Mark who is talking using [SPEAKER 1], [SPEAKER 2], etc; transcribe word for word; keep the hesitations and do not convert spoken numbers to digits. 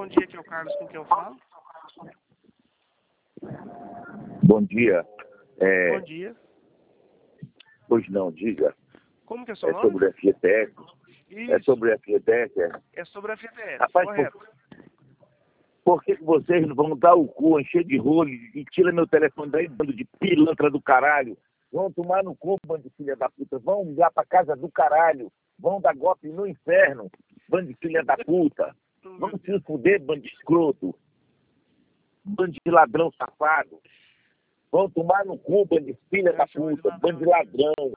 [SPEAKER 1] bom dia, aqui é o Carlos, com quem eu falo?
[SPEAKER 2] Bom dia. É...
[SPEAKER 1] Bom dia.
[SPEAKER 2] Pois não, diga.
[SPEAKER 1] Como que é o seu
[SPEAKER 2] É
[SPEAKER 1] nome?
[SPEAKER 2] sobre o F G T S.
[SPEAKER 1] Isso.
[SPEAKER 2] É sobre o F G T S, é?
[SPEAKER 1] É sobre a F G T S,
[SPEAKER 2] Rapaz,
[SPEAKER 1] correto.
[SPEAKER 2] por, por que que vocês não vão dar o cu, encher de rolo e tira meu telefone daí, bando de pilantra do caralho? Vão tomar no cu, bando de filha da puta. Vão lá pra casa do caralho. Vão dar golpe no inferno, bando de filha da puta. Vão se fuder, bando de escroto. Bando de ladrão safado. Vão tomar no cu, bando de filha da puta. Bando de ladrão.